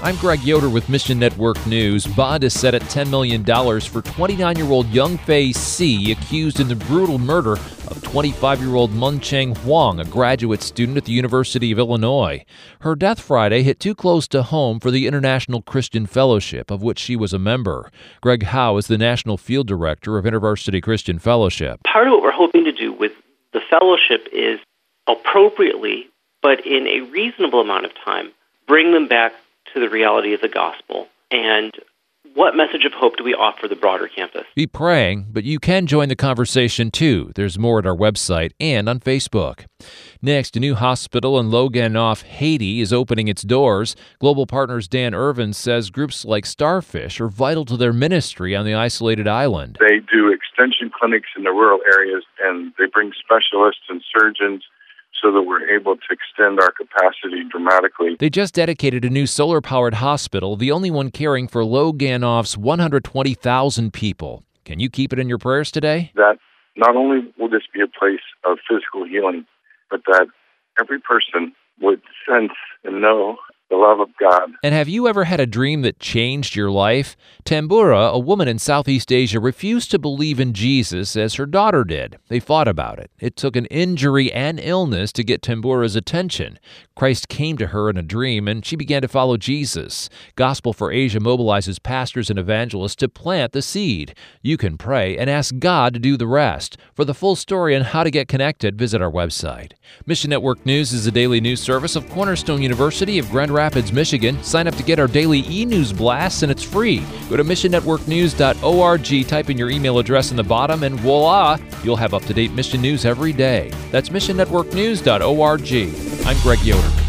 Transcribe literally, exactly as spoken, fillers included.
I'm Greg Yoder with Mission Network News. Bond is set at ten million dollars for twenty-nine-year-old Young Fei Si, accused in the brutal murder of twenty-five-year-old Mun Cheng Huang, a graduate student at the University of Illinois. Her death Friday hit too close to home for the International Christian Fellowship, of which she was a member. Greg Howe is the National Field Director of InterVarsity Christian Fellowship. Part of what we're hoping to do with the fellowship is appropriately, but in a reasonable amount of time, bring them back to the reality of the gospel. And what message of hope do we offer the broader campus? Be praying, but you can join the conversation too. There's more at our website and on Facebook. Next, a new hospital in Loganoff, Haiti is opening its doors. Global Partners Dan Irvin says groups like Starfish are vital to their ministry on the isolated island. They do extension clinics in the rural areas, and they bring specialists and surgeons so that we're able to extend our capacity dramatically. They just dedicated a new solar-powered hospital, the only one caring for Loganoff's one hundred twenty thousand people. Can you keep it in your prayers today? That not only will this be a place of physical healing, but that every person would sense and know the love of God. And have you ever had a dream that changed your life? Tambura, a woman in Southeast Asia, refused to believe in Jesus as her daughter did. They fought about it. It took an injury and illness to get Tambura's attention. Christ came to her in a dream, and she began to follow Jesus. Gospel for Asia mobilizes pastors and evangelists to plant the seed. You can pray and ask God to do the rest. For the full story on how to get connected, visit our website. Mission Network News is a daily news service of Cornerstone University of Grand Rapids, Michigan. Sign up to get our daily e-news blasts, and it's free. Go to mission network news dot org, type in your email address in the bottom, and voila, you'll have up-to-date mission news every day. That's mission network news dot org. I'm Greg Yoder.